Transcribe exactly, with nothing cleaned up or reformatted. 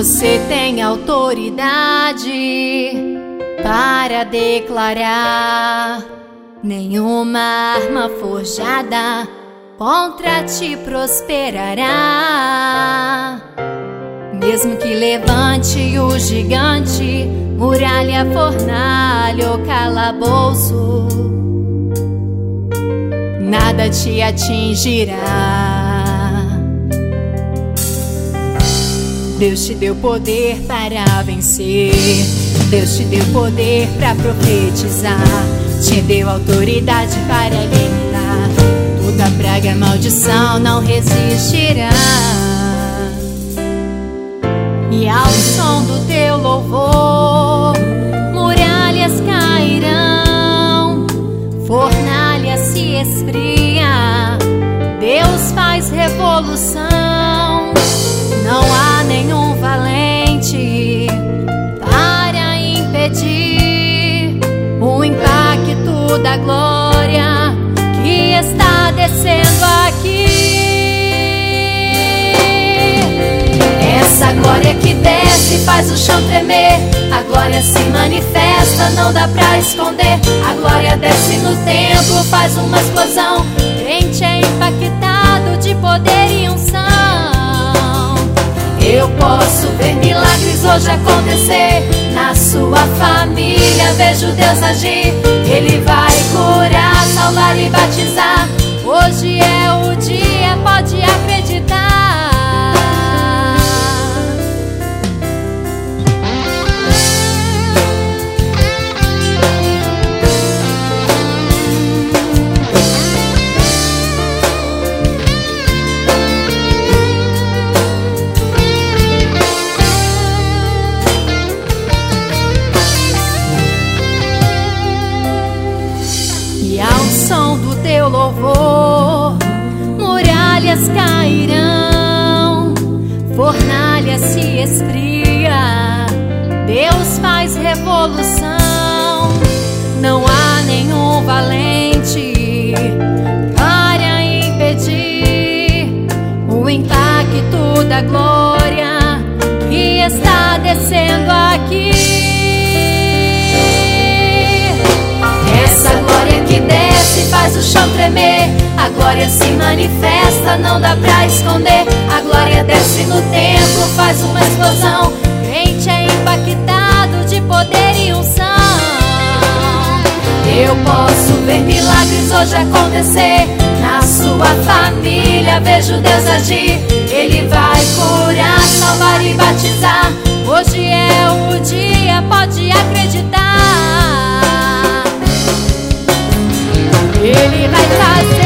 Você tem autoridade para declarar: nenhuma arma forjada contra ti prosperará. Mesmo que levante o gigante, muralha, fornalha ou calabouço, nada te atingirá. Deus te deu poder para vencer, Deus te deu poder para profetizar, te deu autoridade para eliminar toda praga e maldição, não resistirá. E ao som do teu louvor, muralhas cairão, fornalha se esfria, Deus faz revolução. Não há nenhum valente para impedir o impacto da glória que está descendo aqui. Essa glória que desce faz o chão tremer, a glória se manifesta, não dá pra esconder. A glória desce no templo, faz uma explosão, crente é impactado de poder e unção. Eu posso ver milagres hoje acontecer na sua família, vejo Deus agir. Ele vai curar, salvar e batizar. Hoje é o dia, pode acreditar. E ao som do teu louvor, muralhas cairão, fornalha se esfria, Deus faz revolução. Não há nenhum valente para impedir o impacto da glória que está descendo aqui. Essa glória que desce faz o chão tremer, a glória se manifesta, não dá pra esconder. A glória desce no templo, faz uma explosão, crente é impactado de poder e unção. Eu posso ver milagres hoje acontecer na sua família, vejo Deus agir. Ele vai curar, salvar e batizar. Hoje é o dia, pode acreditar. Ele vai fazer